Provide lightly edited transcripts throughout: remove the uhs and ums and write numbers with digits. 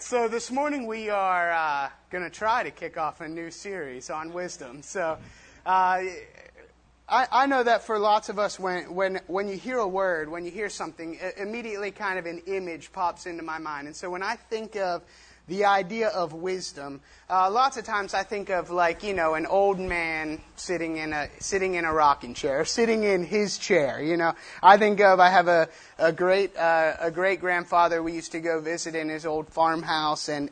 So this morning we are going to try to kick off a new series on wisdom. So I know that for lots of us, when you hear a word, when you hear something, immediately kind of an image pops into my mind. And so when I think of the idea of wisdom, lots of times I think of an old man sitting in a rocking chair, sitting in his chair. I have a great grandfather we used to go visit in his old farmhouse, and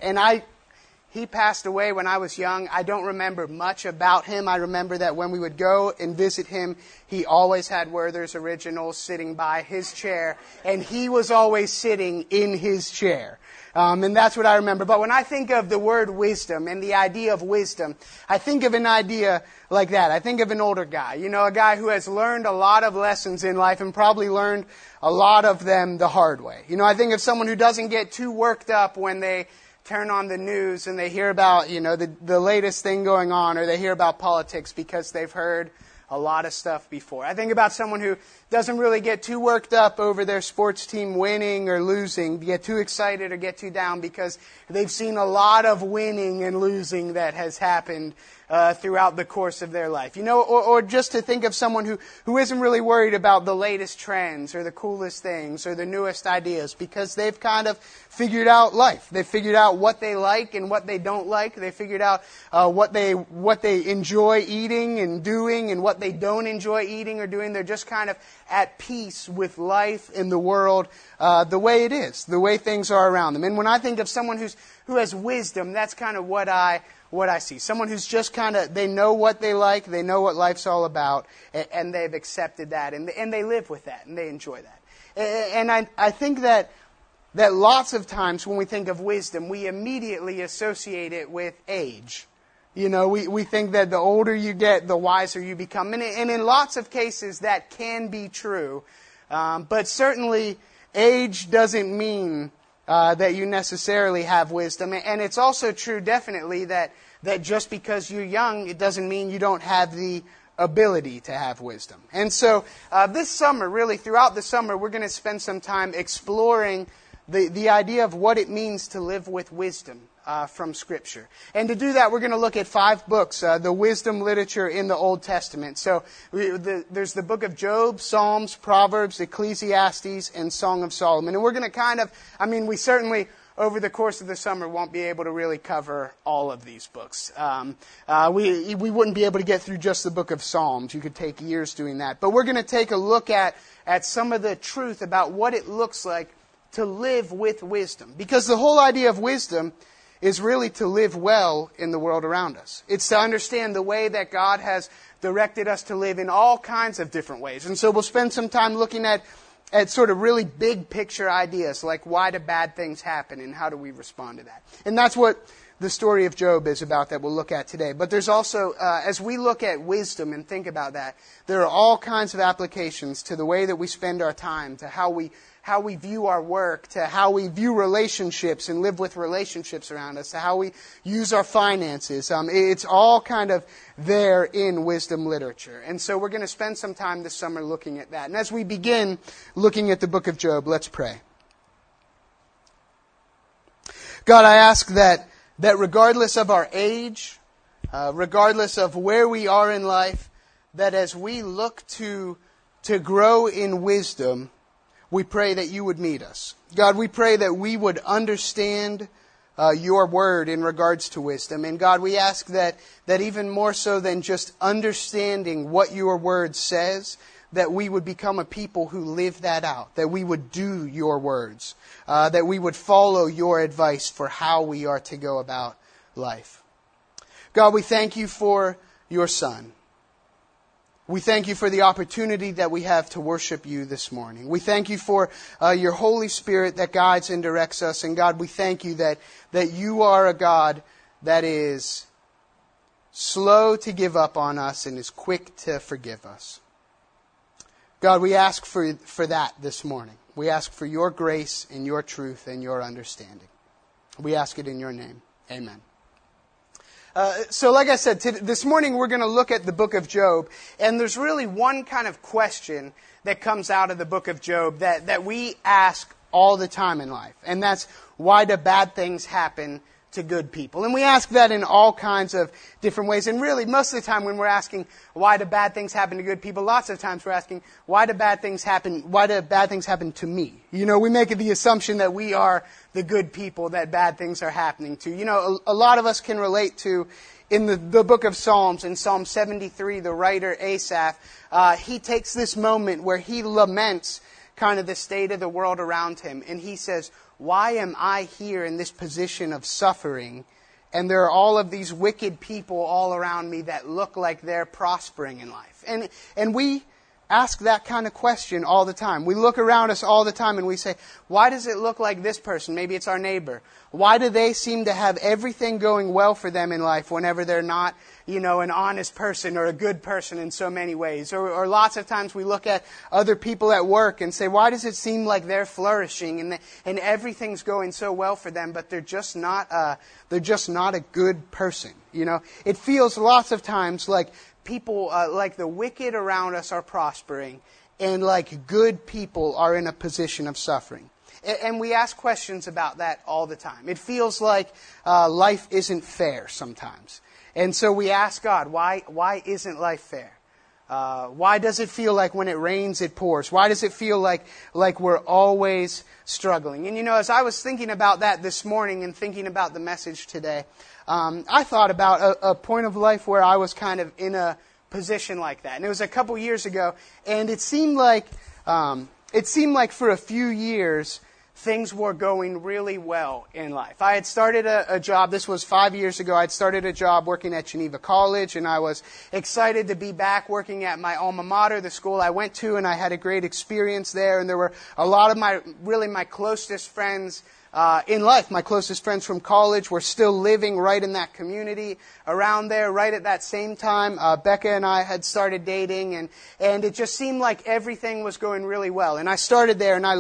he passed away when I was young. I don't remember much about him. I remember that when we would go and visit him, he always had Werther's Originals sitting by his chair, and he was always sitting in his chair. And that's what I remember. But when I think of the word wisdom and the idea of wisdom, I think of an idea like that. I think of an older guy, a guy who has learned a lot of lessons in life and probably learned a lot of them the hard way. I think of someone who doesn't get too worked up when they turn on the news and they hear about, the latest thing going on, or they hear about politics because they've heard a lot of stuff before. I think about someone who doesn't really get too worked up over their sports team winning or losing, get too excited or get too down because they've seen a lot of winning and losing that has happened throughout the course of their life. Or just to think of someone who isn't really worried about the latest trends or the coolest things or the newest ideas because they've kind of figured out life. They've figured out what they like and what they don't like. They figured out what they enjoy eating and doing and what they don't enjoy eating or doing. They're just kind of at peace with life in the world the way it is, the way things are around them. And when I think of someone who has wisdom, that's kind of what I see. Someone who's just they know what they like, they know what life's all about, and they've accepted that, and they live with that, and they enjoy that. And I think that lots of times when we think of wisdom, we immediately associate it with age. We think that the older you get, the wiser you become. And in lots of cases, that can be true. But certainly, age doesn't mean that you necessarily have wisdom. And it's also true, definitely, that just because you're young, it doesn't mean you don't have the ability to have wisdom. And so this summer, really throughout the summer, we're going to spend some time exploring the idea of what it means to live with wisdom from Scripture. And to do that, we're going to look at 5 books, the wisdom literature in the Old Testament. So there's the book of Job, Psalms, Proverbs, Ecclesiastes, and Song of Solomon. And we're going to we certainly, over the course of the summer, won't be able to really cover all of these books. We wouldn't be able to get through just the book of Psalms. You could take years doing that. But we're going to take a look at some of the truth about what it looks like to live with wisdom. Because the whole idea of wisdom is really to live well in the world around us. It's to understand the way that God has directed us to live in all kinds of different ways. And so we'll spend some time looking at sort of really big picture ideas, like why do bad things happen and how do we respond to that. And that's what the story of Job is about that we'll look at today. But there's also, as we look at wisdom and think about that, there are all kinds of applications to the way that we spend our time, to how we view our work, to how we view relationships and live with relationships around us, to how we use our finances. It's all kind of there in wisdom literature. And so we're going to spend some time this summer looking at that. And as we begin looking at the book of Job, let's pray. God, I ask that regardless of our age, regardless of where we are in life, that as we look to grow in wisdom, we pray that you would meet us. God, we pray that we would understand your word in regards to wisdom. And God, we ask that even more so than just understanding what your word says, that we would become a people who live that out, that we would do your words, that we would follow your advice for how we are to go about life. God, we thank you for your Son. We thank you for the opportunity that we have to worship you this morning. We thank you for your Holy Spirit that guides and directs us. And God, we thank you that you are a God that is slow to give up on us and is quick to forgive us. God, we ask for that this morning. We ask for your grace and your truth and your understanding. We ask it in your name. Amen. So like I said, this morning we're going to look at the book of Job, and there's really one kind of question that comes out of the book of Job that we ask all the time in life. And that's, why do bad things happen to good people? And we ask that in all kinds of different ways. And really, most of the time when we're asking, why do bad things happen to good people, lots of times we're asking, why do bad things happen to me? You know, we make the assumption that we are the good people that bad things are happening to. You know, a lot of us can relate to, in the book of Psalms, in Psalm 73, the writer Asaph, he takes this moment where he laments kind of the state of the world around him. And he says, why am I here in this position of suffering? And there are all of these wicked people all around me that look like they're prospering in life. And we ask that kind of question all the time. We look around us all the time and we say, why does it look like this person? Maybe it's our neighbor. Why do they seem to have everything going well for them in life whenever they're not, you know, an honest person or a good person in so many ways? Or lots of times we look at other people at work and say, why does it seem like they're flourishing and everything's going so well for them, but they're just not a good person? You know, it feels lots of times like people, like the wicked around us are prospering, and like good people are in a position of suffering. And we ask questions about that all the time. It feels like life isn't fair sometimes. And so we ask God, why isn't life fair? Why does it feel like when it rains, it pours? Why does it feel like we're always struggling? And you know, as I was thinking about that this morning and thinking about the message today, I thought about a point of life where I was kind of in a position like that. And it was a couple years ago, and it seemed like for a few years, things were going really well in life. I had started a job, this was 5 years ago, I'd started a job working at Geneva College, and I was excited to be back working at my alma mater, the school I went to, and I had a great experience there, and there were a lot of my closest friends in life. My closest friends from college were still living right in that community around there. Right at that same time, Becca and I had started dating, and it just seemed like everything was going really well. And I started there, and I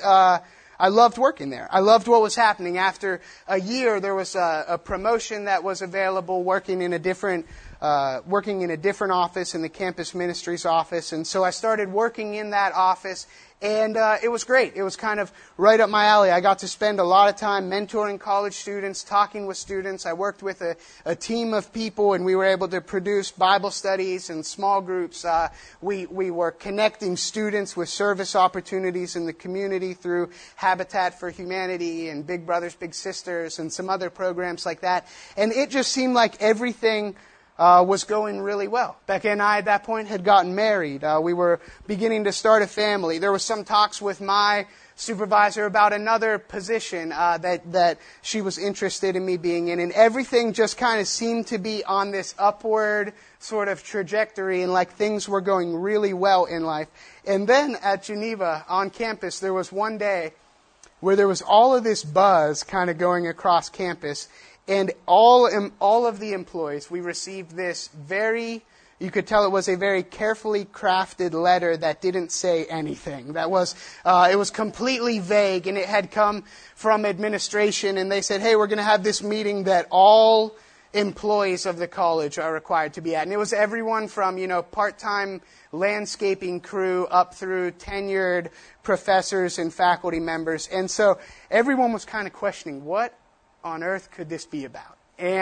loved working there. I loved what was happening. After a year, there was a promotion that was available, working in a different office, in the campus ministries office. And so I started working in that office, and it was great. It was kind of right up my alley. I got to spend a lot of time mentoring college students, talking with students. I worked with a team of people, and we were able to produce Bible studies and small groups. We were connecting students with service opportunities in the community through Habitat for Humanity and Big Brothers Big Sisters and some other programs like that. And it just seemed like everything was going really well. Becca and I at that point had gotten married. We were beginning to start a family. There was some talks with my supervisor about another position that she was interested in me being in. And everything just kind of seemed to be on this upward sort of trajectory, and like things were going really well in life. And then at Geneva on campus, there was one day where there was all of this buzz kind of going across campus. And all of the employees, we received this you could tell it was a very carefully crafted letter that didn't say anything. It was completely vague, and it had come from administration, and they said, hey, we're going to have this meeting that all employees of the college are required to be at. And it was everyone from, part-time landscaping crew up through tenured professors and faculty members. And so everyone was kind of questioning, what on earth could this be about?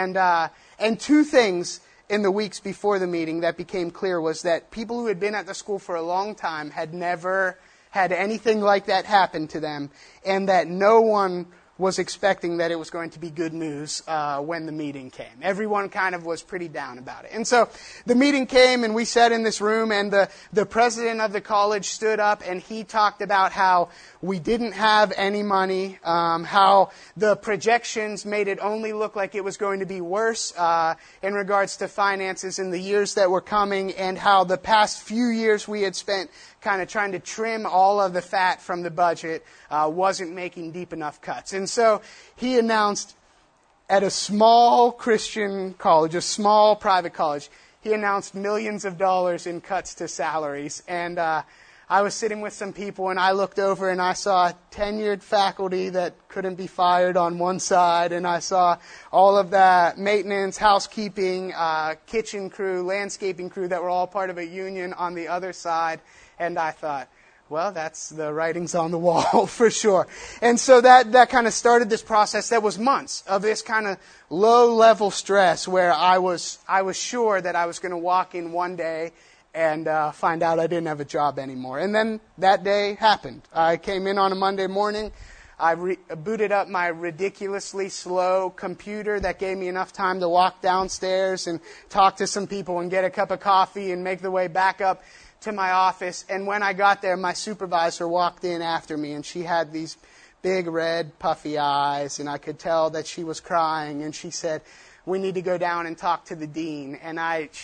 And two things in the weeks before the meeting that became clear was that people who had been at the school for a long time had never had anything like that happen to them, and that no one was expecting that it was going to be good news when the meeting came. Everyone kind of was pretty down about it. And so the meeting came, and we sat in this room, and the president of the college stood up, and he talked about how we didn't have any money, how the projections made it only look like it was going to be worse in regards to finances in the years that were coming, and how the past few years we had spent kind of trying to trim all of the fat from the budget wasn't making deep enough cuts. And so he announced at a small Christian college, a small private college, he announced millions of dollars in cuts to salaries. And I was sitting with some people, and I looked over and I saw tenured faculty that couldn't be fired on one side, and I saw all of that maintenance, housekeeping, kitchen crew, landscaping crew that were all part of a union on the other side. And I thought, well, that's the writing's on the wall for sure. And so that kind of started this process that was months of this kind of low-level stress where I was sure that I was going to walk in one day and find out I didn't have a job anymore. And then that day happened. I came in on a Monday morning. I booted up my ridiculously slow computer that gave me enough time to walk downstairs and talk to some people and get a cup of coffee and make the way back up to my office. And when I got there, my supervisor walked in after me, and she had these big red puffy eyes, and I could tell that she was crying. And she said, "We need to go down and talk to the dean." And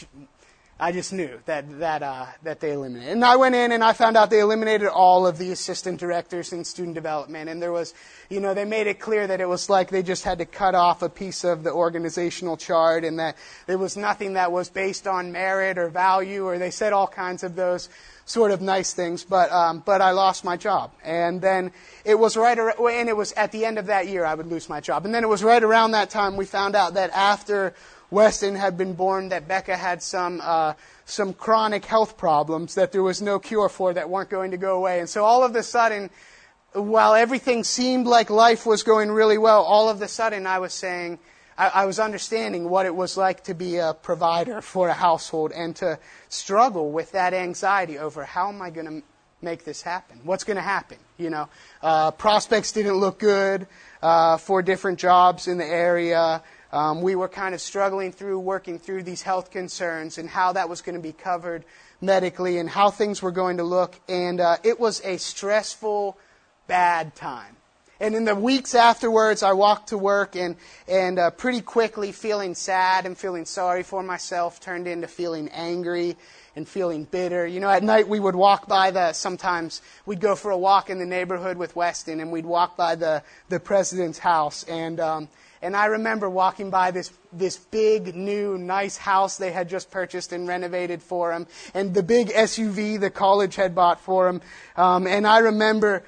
I just knew that they eliminated. And I went in and I found out they eliminated all of the assistant directors in student development. And there was, they made it clear that it was like they just had to cut off a piece of the organizational chart, and that there was nothing that was based on merit or value, or they said all kinds of those sort of nice things. But I lost my job. And then it was and it was at the end of that year I would lose my job. And then it was right around that time we found out that after Weston had been born, that Becca had some chronic health problems that there was no cure for, that weren't going to go away. And so all of a sudden, while everything seemed like life was going really well, all of a sudden I was saying, I was understanding what it was like to be a provider for a household and to struggle with that anxiety over how am I going to make this happen? What's going to happen? Prospects didn't look good for different jobs in the area. We were kind of working through these health concerns and how that was going to be covered medically and how things were going to look. And it was a stressful, bad time. And in the weeks afterwards, I walked to work and pretty quickly feeling sad and feeling sorry for myself turned into feeling angry and feeling bitter. At night we would walk by sometimes we'd go for a walk in the neighborhood with Weston, and we'd walk by the president's house. And I remember walking by this big, new, nice house they had just purchased and renovated for him, and the big SUV the college had bought for him. And I remember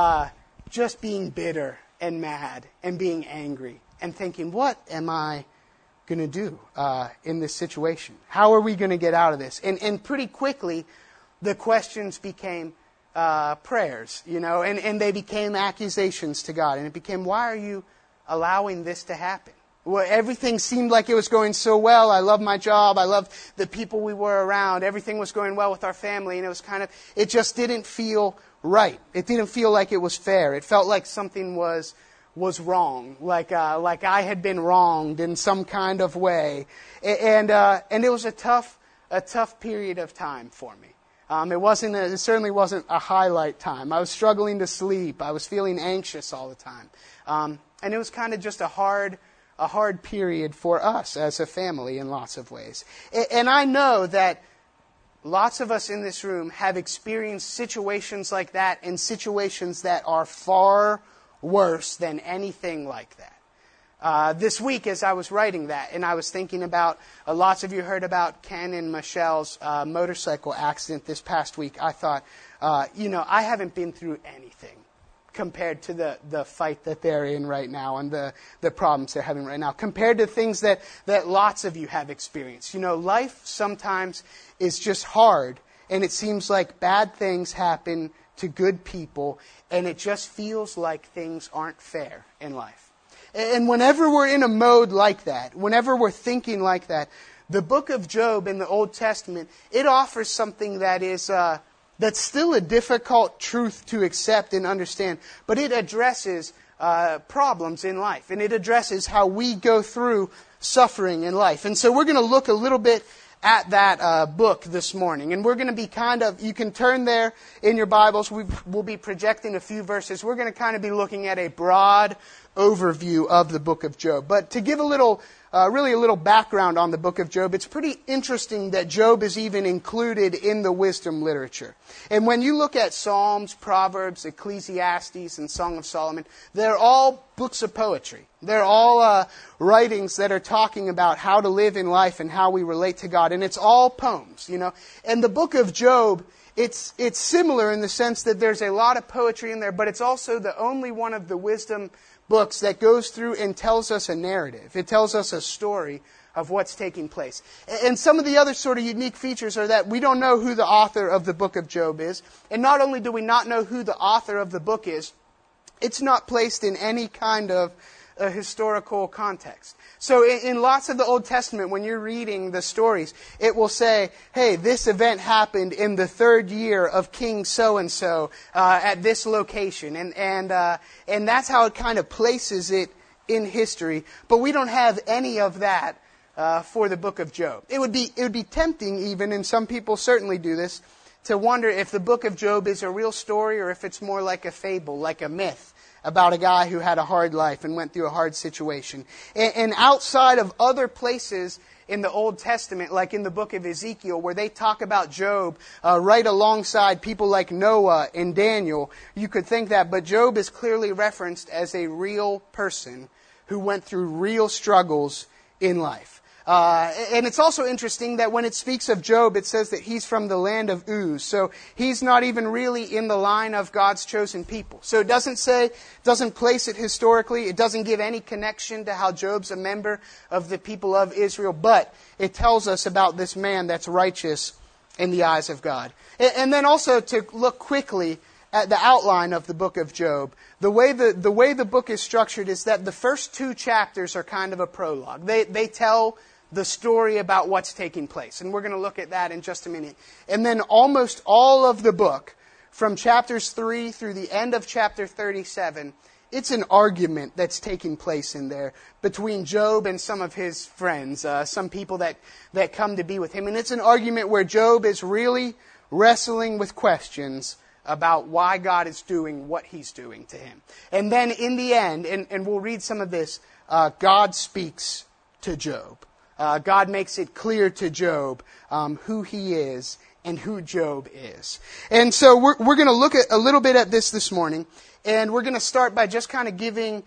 just being bitter and mad and being angry and thinking, what am I going to do in this situation? How are we going to get out of this? And pretty quickly, the questions became prayers, and they became accusations to God. And it became, why are you allowing this to happen? Well, everything seemed like it was going so well. I loved my job. I loved the people we were around. Everything was going well with our family. And it just didn't feel right. It didn't feel like it was fair. It felt like something was wrong. Like I had been wronged in some kind of way. And it was a tough period of time for me. It certainly wasn't a highlight time. I was struggling to sleep. I was feeling anxious all the time. And it was kind of just a hard period for us as a family in lots of ways. And I know that lots of us in this room have experienced situations like that, and situations that are far worse than anything like that. This week, as I was writing that, and I was thinking about, lots of you heard about Ken and Michelle's motorcycle accident this past week. I thought, I haven't been through anything compared to the fight that they're in right now and the problems they're having right now, compared to things that lots of you have experienced. Life sometimes is just hard, and it seems like bad things happen to good people, and it just feels like things aren't fair in life. And whenever we're in a mode like that, whenever we're thinking like that, the book of Job in the Old Testament, it offers something that is that's still a difficult truth to accept and understand, but it addresses problems in life, and it addresses how we go through suffering in life. And so we're going to look a little bit at that book this morning, and we're going to be you can turn there in your Bibles. We'll be projecting a few verses. We're going to kind of be looking at a broad overview of the book of Job. But to give a little background on the book of Job, it's pretty interesting that Job is even included in the wisdom literature. And when you look at Psalms, Proverbs, Ecclesiastes, and Song of Solomon, they're all books of poetry. They're all writings that are talking about how to live in life and how we relate to God. And it's all poems, And the book of Job, it's similar in the sense that there's a lot of poetry in there, but it's also the only one of the wisdom books that goes through and tells us a narrative. It tells us a story of what's taking place. And some of the other sort of unique features are that we don't know who the author of the book of Job is. And not only do we not know who the author of the book is, it's not placed in any kind of a historical context. So in lots of the Old Testament, when you're reading the stories, it will say, hey, this event happened in the 3rd year of King so-and-so at this location. And that's how it kind of places it in history. But we don't have any of that for the book of Job. It would be tempting even, and some people certainly do this, to wonder if the book of Job is a real story or if it's more like a fable, like a myth about a guy who had a hard life and went through a hard situation. And outside of other places in the Old Testament, like in the book of Ezekiel, where they talk about Job right alongside people like Noah and Daniel, you could think that. But Job is clearly referenced as a real person who went through real struggles in life. And it's also interesting that when it speaks of Job, it says that he's from the land of Uz. So he's not even really in the line of God's chosen people. So it doesn't place it historically. It doesn't give any connection to how Job's a member of the people of Israel. But it tells us about this man that's righteous in the eyes of God. And then also to look quickly at the outline of the book of Job. The way the book is structured is that the first 2 chapters are kind of a prologue. They tell the story about what's taking place. And we're going to look at that in just a minute. And then almost all of the book, from chapters 3 through the end of chapter 37, it's an argument that's taking place in there between Job and some of his friends, some people that come to be with him. And it's an argument where Job is really wrestling with questions about why God is doing what he's doing to him. And then in the end, and we'll read some of this, God speaks to Job. God makes it clear to Job who he is and who Job is. And so we're going to look at a little bit at this morning, and we're going to start by just kind of giving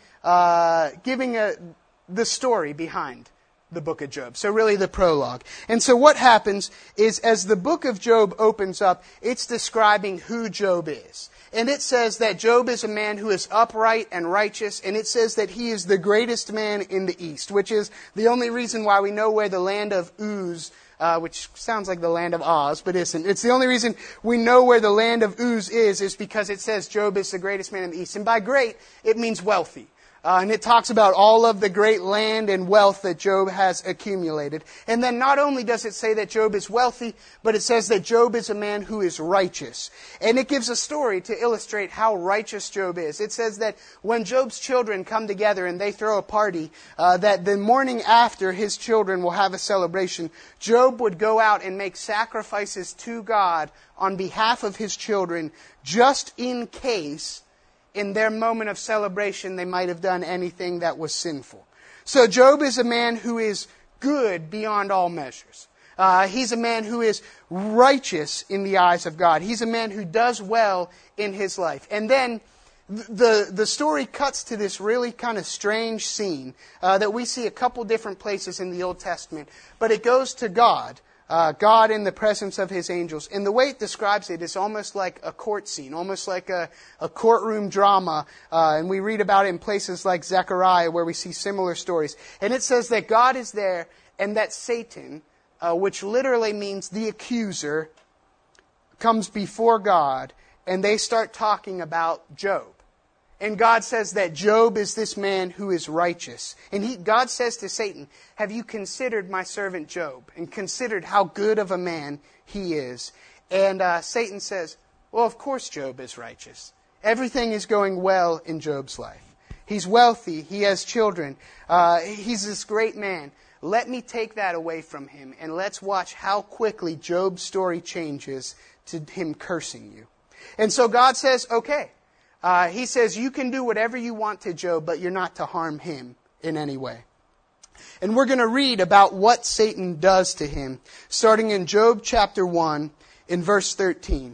the story behind the book of Job. So really the prologue. And so what happens is as the book of Job opens up, it's describing who Job is. And it says that Job is a man who is upright and righteous, and it says that he is the greatest man in the East, which is the only reason why we know where the land of Uz, which sounds like the land of Oz, but isn't. It's the only reason we know where the land of Uz is because it says Job is the greatest man in the East. And by great, it means wealthy. And it talks about all of the great land and wealth that Job has accumulated. And then not only does it say that Job is wealthy, but it says that Job is a man who is righteous. And it gives a story to illustrate how righteous Job is. It says that when Job's children come together and they throw a party, that the morning after his children will have a celebration, Job would go out and make sacrifices to God on behalf of his children, just in case in their moment of celebration, they might have done anything that was sinful. So Job is a man who is good beyond all measures. He's a man who is righteous in the eyes of God. He's a man who does well in his life. And then the story cuts to this really kind of strange scene that we see a couple different places in the Old Testament. But it goes to God. God in the presence of his angels. And the way it describes it is almost like a court scene, almost like a courtroom drama. And we read about it in places like Zechariah where we see similar stories. And it says that God is there and that Satan, which literally means the accuser, comes before God and they start talking about Job. And God says that Job is this man who is righteous. And God says to Satan, have you considered my servant Job and considered how good of a man he is? And Satan says, well, of course Job is righteous. Everything is going well in Job's life. He's wealthy. He has children. He's this great man. Let me take that away from him and let's watch how quickly Job's story changes to him cursing you. And so God says, okay. He says, you can do whatever you want to Job, but you're not to harm him in any way. And we're going to read about what Satan does to him, starting in Job chapter 1, in verse 13.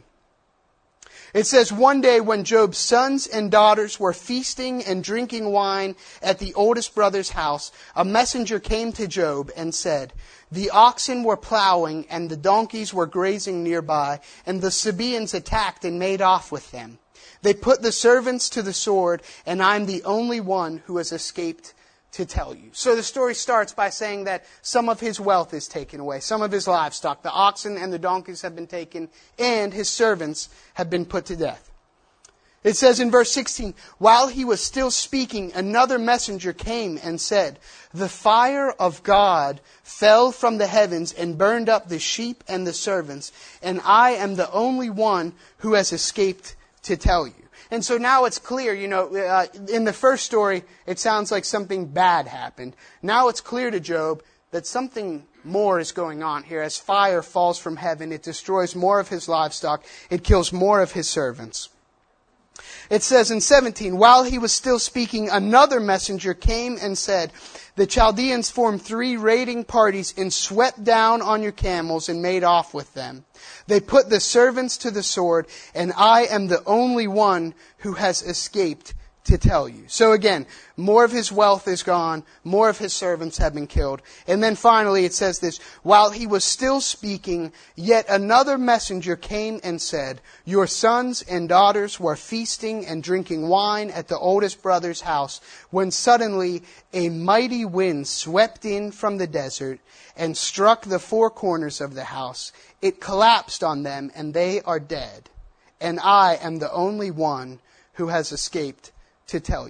It says, one day when Job's sons and daughters were feasting and drinking wine at the oldest brother's house, a messenger came to Job and said, the oxen were plowing and the donkeys were grazing nearby, and the Sabaeans attacked and made off with them. They put the servants to the sword, and I'm the only one who has escaped to tell you. So the story starts by saying that some of his wealth is taken away, some of his livestock, the oxen and the donkeys have been taken, and his servants have been put to death. It says in verse 16, while he was still speaking, another messenger came and said, the fire of God fell from the heavens and burned up the sheep and the servants, and I am the only one who has escaped to tell you. And so now it's clear, in the first story, it sounds like something bad happened. Now it's clear to Job that something more is going on here. As fire falls from heaven, it destroys more of his livestock, it kills more of his servants. It says in 17, while he was still speaking, another messenger came and said, the Chaldeans formed 3 raiding parties and swept down on your camels and made off with them. They put the servants to the sword, and I am the only one who has escaped to tell you. So again, more of his wealth is gone, more of his servants have been killed. And then finally it says this, while he was still speaking, yet another messenger came and said, your sons and daughters were feasting and drinking wine at the oldest brother's house, when suddenly a mighty wind swept in from the desert and struck the 4 corners of the house. It collapsed on them, and they are dead. And I am the only one who has escaped to tell you.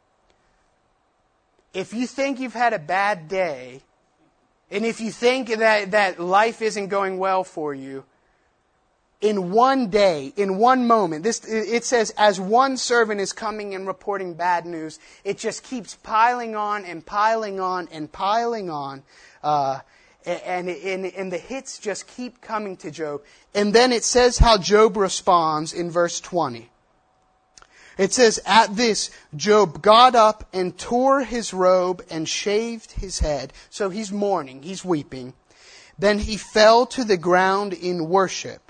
If you think you've had a bad day, and if you think that life isn't going well for you, in one day, in one moment, it says, as one servant is coming and reporting bad news, it just keeps piling on and piling on and piling on. And the hits just keep coming to Job. And then it says how Job responds in verse 20. It says, at this, Job got up and tore his robe and shaved his head. So he's mourning, he's weeping. Then he fell to the ground in worship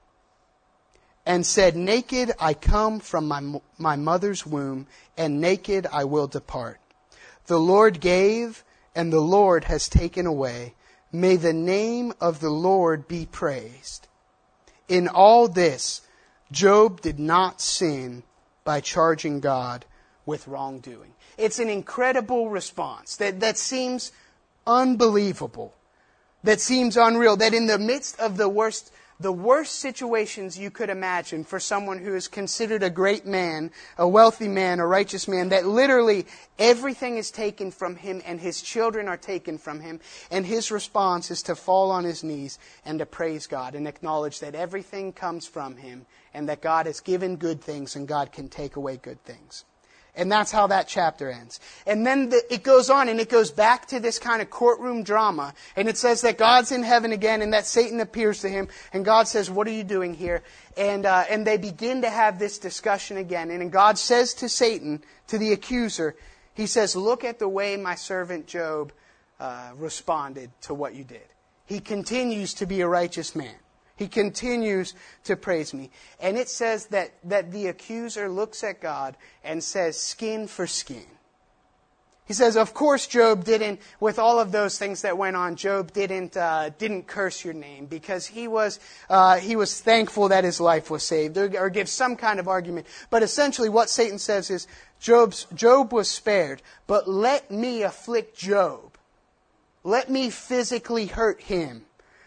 and said, naked I come from my mother's womb, and naked I will depart. The Lord gave, and the Lord has taken away. May the name of the Lord be praised. In all this, Job did not sin by charging God with wrongdoing. It's an incredible response that seems unbelievable, that seems unreal, that in the midst of the worst situations you could imagine for someone who is considered a great man, a wealthy man, a righteous man, that literally everything is taken from him and his children are taken from him, and his response is to fall on his knees and to praise God and acknowledge that everything comes from him and that God has given good things and God can take away good things. And that's how that chapter ends. And then it goes on and it goes back to this kind of courtroom drama. And it says that God's in heaven again and that Satan appears to him. And God says, what are you doing here? And they begin to have this discussion again. And God says to Satan, to the accuser, he says, look at the way my servant Job responded to what you did. He continues to be a righteous man. He continues to praise me. And it says that the accuser looks at God and says, skin for skin. He says, of course, Job didn't, with all of those things that went on, Job didn't curse your name because he was thankful that his life was saved, or give some kind of argument. But essentially what Satan says is, Job was spared, but let me afflict Job. Let me physically hurt him.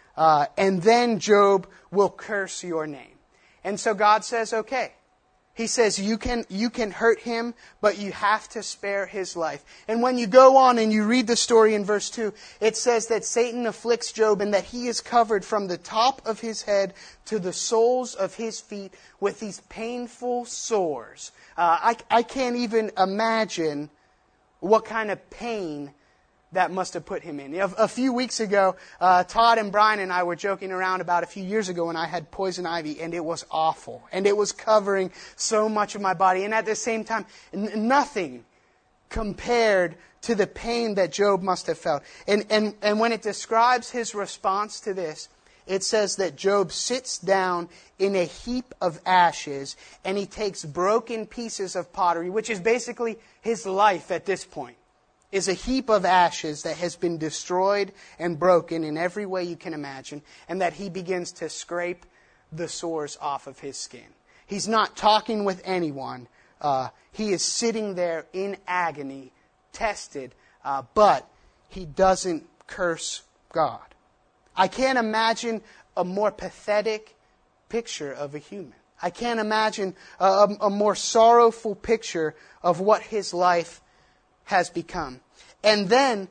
And then Job will curse your name. And so God says, okay. He says, you can hurt him, but you have to spare his life. And when you go on and you read the story in verse 2, it says that Satan afflicts Job and that he is covered from the top of his head to the soles of his feet with these painful sores. I can't even imagine what kind of pain that must have put him in. A few weeks ago, Todd and Brian and I were joking around about a few years ago when I had poison ivy, and it was awful. And it was covering so much of my body. And at the same time, nothing compared to the pain that Job must have felt. And when it describes his response to this, it says that Job sits down in a heap of ashes, and he takes broken pieces of pottery, which is basically his life at this point. Is a heap of ashes that has been destroyed and broken in every way you can imagine, and that he begins to scrape the sores off of his skin. He's not talking with anyone. He is sitting there in agony, tested, but he doesn't curse God. I can't imagine a more pathetic picture of a human. I can't imagine a more sorrowful picture of what his life has become. And then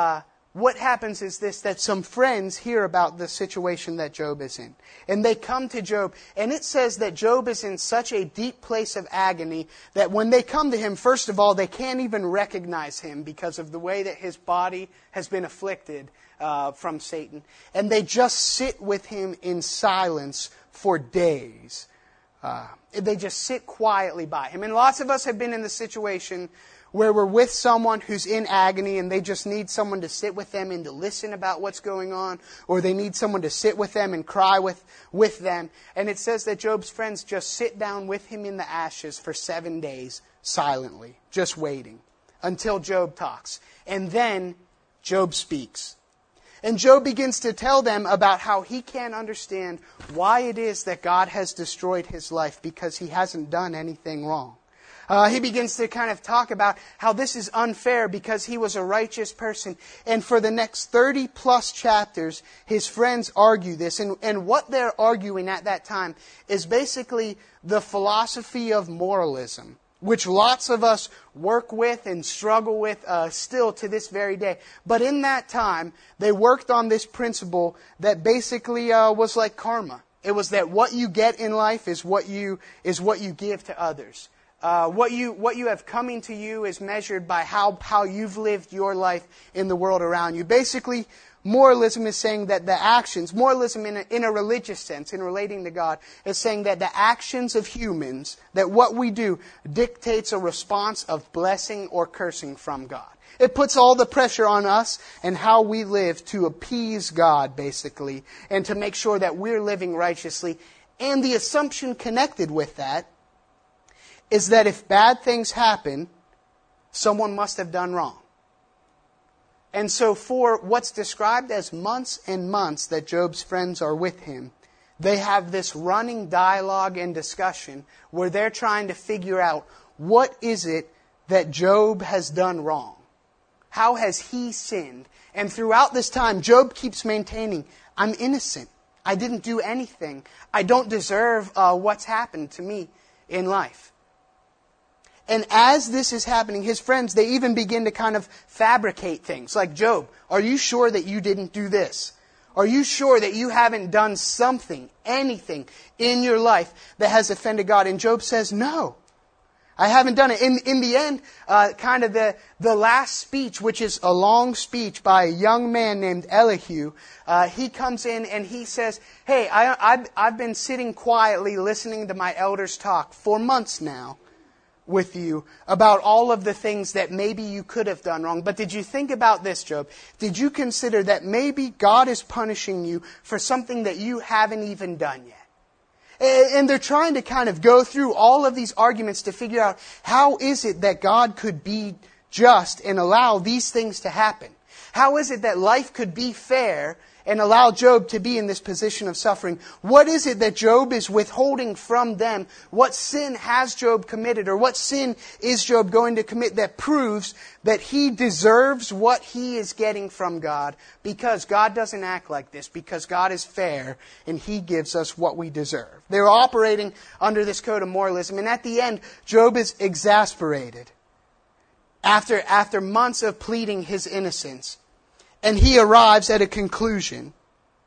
what happens is this, that some friends hear about the situation that Job is in. And they come to Job, and it says that Job is in such a deep place of agony that when they come to him, first of all, they can't even recognize him because of the way that his body has been afflicted from Satan. And they just sit with him in silence for days. They just sit quietly by him. And lots of us have been in the situation where we're with someone who's in agony and they just need someone to sit with them and to listen about what's going on, or they need someone to sit with them and cry with them. And it says that Job's friends just sit down with him in the ashes for 7 days silently, just waiting until Job talks. And then Job speaks. And Job begins to tell them about how he can't understand why it is that God has destroyed his life because he hasn't done anything wrong. He begins to kind of talk about how this is unfair because he was a righteous person. And for the next 30 plus chapters, his friends argue this. And what they're arguing at that time is basically the philosophy of moralism, which lots of us work with and struggle with still to this very day. But in that time, they worked on this principle that basically was like karma. It was that what you get in life is what you give to others. What you have coming to you is measured by how you've lived your life in the world around you. Basically, moralism is saying that the actions, moralism in a religious sense, in relating to God, is saying that the actions of humans, that what we do dictates a response of blessing or cursing from God. It puts all the pressure on us and how we live to appease God, basically, and to make sure that we're living righteously. And the assumption connected with that is that if bad things happen, someone must have done wrong. And so for what's described as months and months that Job's friends are with him, they have this running dialogue and discussion where they're trying to figure out what is it that Job has done wrong. How has he sinned? And throughout this time, Job keeps maintaining, I'm innocent. I didn't do anything. I don't deserve what's happened to me in life. And as this is happening, his friends, they even begin to kind of fabricate things. Like, Job, are you sure that you didn't do this? Are you sure that you haven't done something, anything in your life that has offended God? And Job says, no, I haven't done it. In the end, kind of the last speech, which is a long speech by a young man named Elihu, he comes in and he says, hey, I've been sitting quietly listening to my elders talk for months now with you about all of the things that maybe you could have done wrong. But did you think about this, Job? Did you consider that maybe God is punishing you for something that you haven't even done yet? And they're trying to kind of go through all of these arguments to figure out how is it that God could be just and allow these things to happen? How is it that life could be fair and allow Job to be in this position of suffering? What is it that Job is withholding from them? What sin has Job committed, or what sin is Job going to commit that proves that he deserves what he is getting from God? Because God doesn't act like this, because God is fair and He gives us what we deserve. They're operating under this code of moralism, and at the end, Job is exasperated after months of pleading his innocence. And he arrives at a conclusion.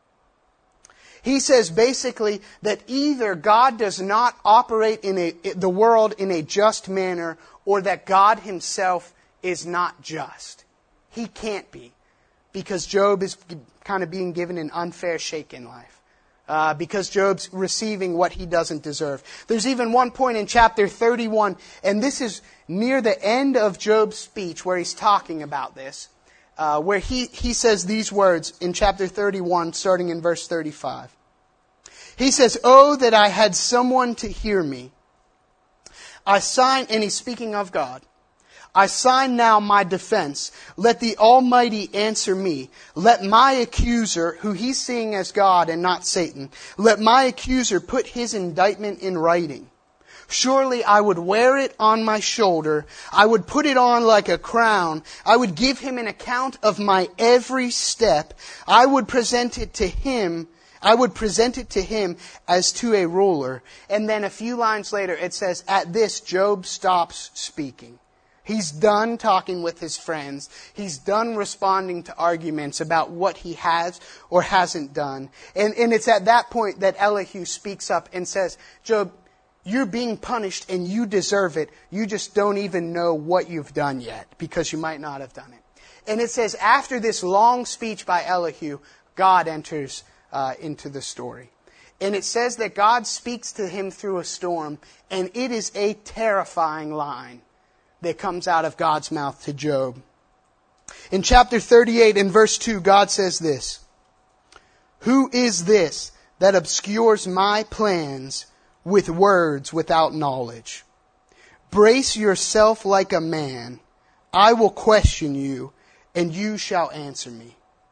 He says basically that either God does not operate in the world in a just manner, or that God Himself is not just. He can't be, because Job is kind of being given an unfair shake in life. Because Job's receiving what he doesn't deserve. There's even one point in chapter 31, and this is near the end of Job's speech where he's talking about this. Where he says these words in chapter 31, starting in verse 35. He says, "Oh, that I had someone to hear me. I sign," and he's speaking of God, "I sign now my defense. Let the Almighty answer me. Let my accuser," who he's seeing as God and not Satan, "let my accuser put his indictment in writing. Surely I would wear it on my shoulder. I would put it on like a crown. I would give him an account of my every step. I would present it to him as to a ruler. And then a few lines later it says, at this Job stops speaking. He's done talking with his friends. He's done responding to arguments about what he has or hasn't done. And it's at that point that Elihu speaks up and says, Job, you're being punished and you deserve it. You just don't even know what you've done yet because you might not have done it. And it says after this long speech by Elihu, God enters into the story. And it says that God speaks to him through a storm, and it is a terrifying line that comes out of God's mouth to Job. In chapter 38 and verse 2, God says this, who is this that obscures my plans with words without knowledge? Brace yourself like a man. I will question you, and you shall answer me.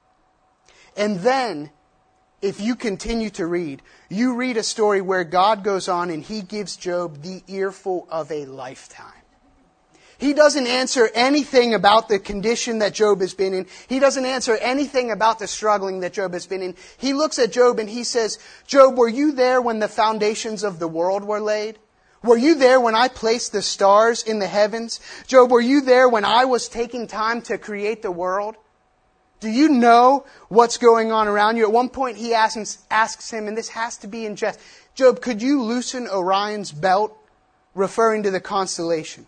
And then, if you continue to read, you read a story where God goes on and he gives Job the earful of a lifetime. He doesn't answer anything about the condition that Job has been in. He doesn't answer anything about the struggling that Job has been in. He looks at Job and he says, Job, were you there when the foundations of the world were laid? Were you there when I placed the stars in the heavens? Job, were you there when I was taking time to create the world? Do you know what's going on around you? At one point he asks him, and this has to be in jest, Job, could you loosen Orion's belt? Referring to the constellation.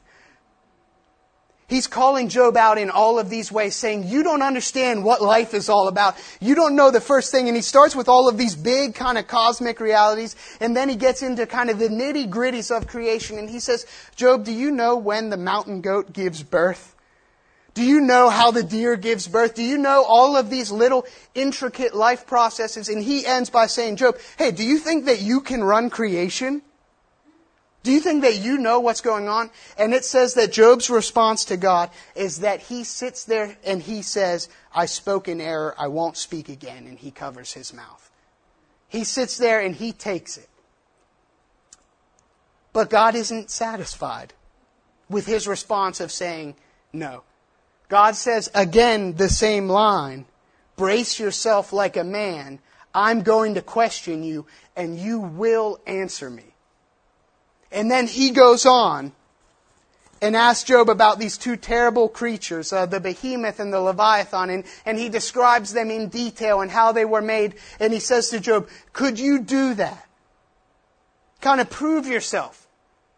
He's calling Job out in all of these ways, saying, you don't understand what life is all about. You don't know the first thing. And he starts with all of these big kind of cosmic realities, and then he gets into kind of the nitty-gritties of creation. And he says, Job, do you know when the mountain goat gives birth? Do you know how the deer gives birth? Do you know all of these little intricate life processes? And he ends by saying, Job, hey, do you think that you can run creation? Do you think that you know what's going on? And it says that Job's response to God is that he sits there and he says, I spoke in error, I won't speak again. And he covers his mouth. He sits there and he takes it. But God isn't satisfied with his response of saying no. God says again the same line, brace yourself like a man. I'm going to question you and you will answer me. And then he goes on and asks Job about these two terrible creatures, the behemoth and the Leviathan, and he describes them in detail and how they were made. And he says to Job, could you do that? Kind of prove yourself.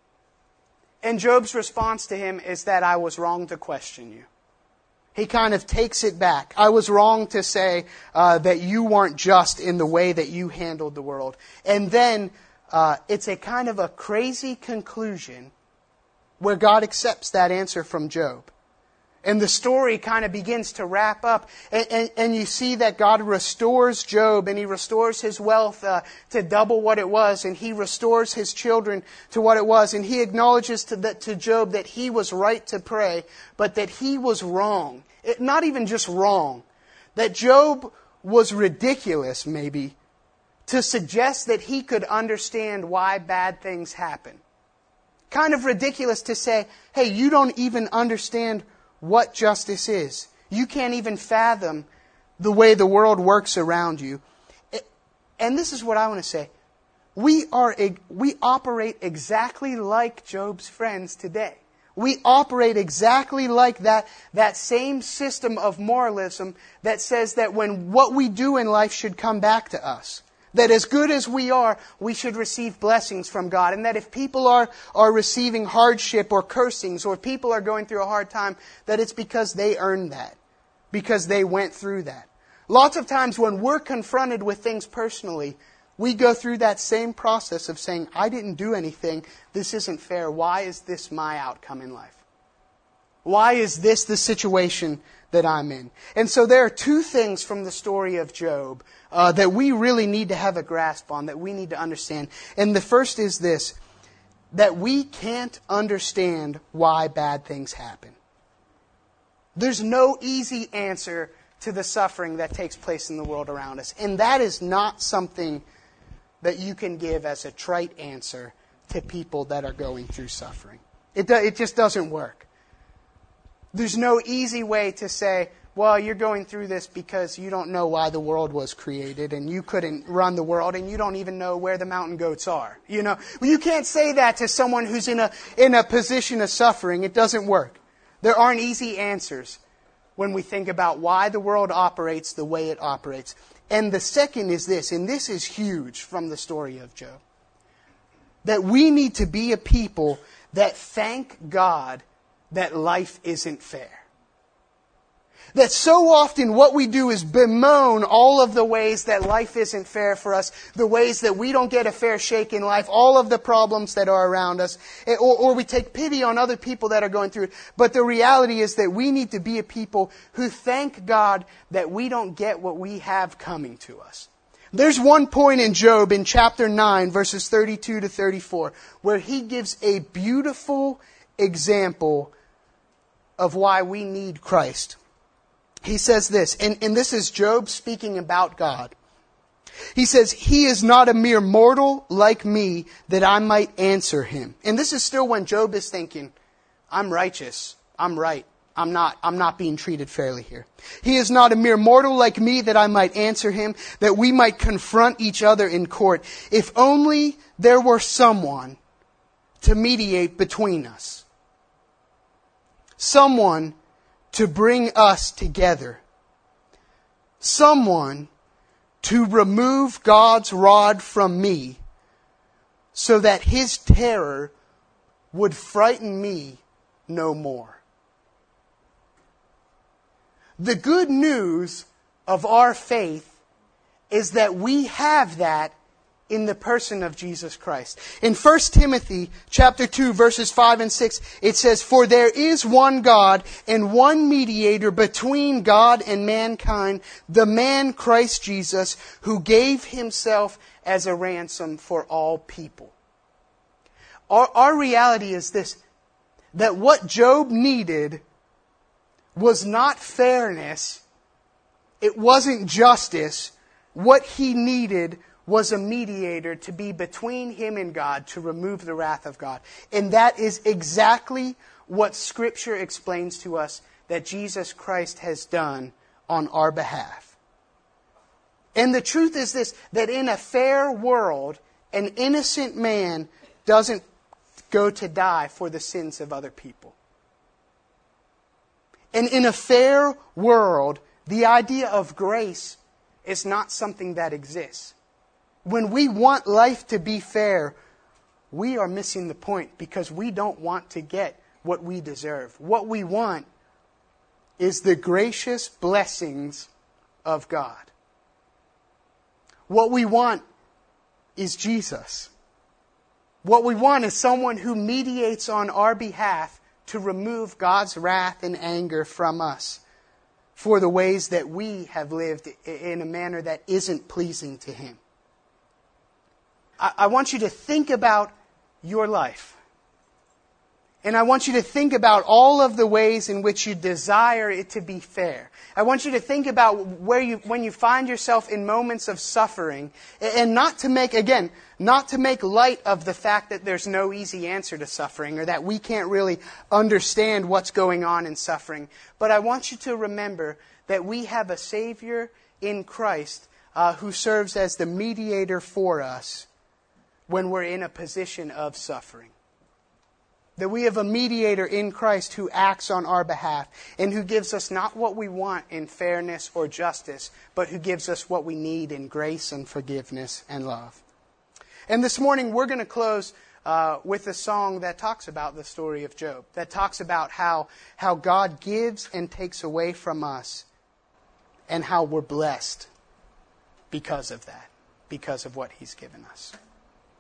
And Job's response to him is that I was wrong to question you. He kind of takes it back. I was wrong to say that you weren't just in the way that you handled the world. And then it's a kind of a crazy conclusion where God accepts that answer from Job. And the story kind of begins to wrap up. And you see that God restores Job and he restores his wealth to double what it was. And he restores his children to what it was. And he acknowledges to Job that he was right to pray, but that he was wrong. Not even just wrong. That Job was ridiculous, maybe, to suggest that he could understand why bad things happen. Kind of ridiculous to say, hey, you don't even understand what justice is. You can't even fathom the way the world works around you. And this is what I want to say. We operate exactly like Job's friends today. We operate exactly like that same system of moralism that says that when what we do in life should come back to us. That as good as we are, we should receive blessings from God. And that if people are receiving hardship or cursings, or people are going through a hard time, that it's because they earned that. Because they went through that. Lots of times when we're confronted with things personally, we go through that same process of saying, I didn't do anything. This isn't fair. Why is this my outcome in life? Why is this the situation that I'm in? And so there are two things from the story of Job that we really need to have a grasp on, that we need to understand. And the first is this, that we can't understand why bad things happen. There's no easy answer to the suffering that takes place in the world around us. And that is not something that you can give as a trite answer to people that are going through suffering. It just doesn't work. There's no easy way to say, well, you're going through this because you don't know why the world was created and you couldn't run the world and you don't even know where the mountain goats are. You know, well, you can't say that to someone who's in a position of suffering. It doesn't work. There aren't easy answers when we think about why the world operates the way it operates. And the second is this, and this is huge from the story of Job, that we need to be a people that thank God that life isn't fair. That so often what we do is bemoan all of the ways that life isn't fair for us, the ways that we don't get a fair shake in life, all of the problems that are around us, or we take pity on other people that are going through it. But the reality is that we need to be a people who thank God that we don't get what we have coming to us. There's one point in Job in chapter 9, verses 32 to 34, where he gives a beautiful example of why we need Christ. He says this, and this is Job speaking about God. He says, "He is not a mere mortal like me that I might answer him." And this is still when Job is thinking, I'm righteous, I'm right, I'm not being treated fairly here. "He is not a mere mortal like me that I might answer him, that we might confront each other in court. If only there were someone to mediate between us. Someone to bring us together. Someone to remove God's rod from me so that his terror would frighten me no more." The good news of our faith is that we have that in the person of Jesus Christ. In 1 Timothy chapter 2, verses 5 and 6, it says, "For there is one God and one mediator between God and mankind, the man Christ Jesus, who gave himself as a ransom for all people." Our reality is this, that what Job needed was not fairness, it wasn't justice. What he needed was a mediator to be between him and God, to remove the wrath of God. And that is exactly what Scripture explains to us that Jesus Christ has done on our behalf. And the truth is this, that in a fair world, an innocent man doesn't go to die for the sins of other people. And in a fair world, the idea of grace is not something that exists. When we want life to be fair, we are missing the point because we don't want to get what we deserve. What we want is the gracious blessings of God. What we want is Jesus. What we want is someone who mediates on our behalf to remove God's wrath and anger from us for the ways that we have lived in a manner that isn't pleasing to Him. I want you to think about your life. And I want you to think about all of the ways in which you desire it to be fair. I want you to think about when you find yourself in moments of suffering, and not to make light of the fact that there's no easy answer to suffering, or that we can't really understand what's going on in suffering. But I want you to remember that we have a Savior in Christ who serves as the mediator for us when we're in a position of suffering. That we have a mediator in Christ who acts on our behalf and who gives us not what we want in fairness or justice, but who gives us what we need in grace and forgiveness and love. And this morning we're going to close with a song that talks about the story of Job, that talks about how God gives and takes away from us and how we're blessed because of that, because of what He's given us.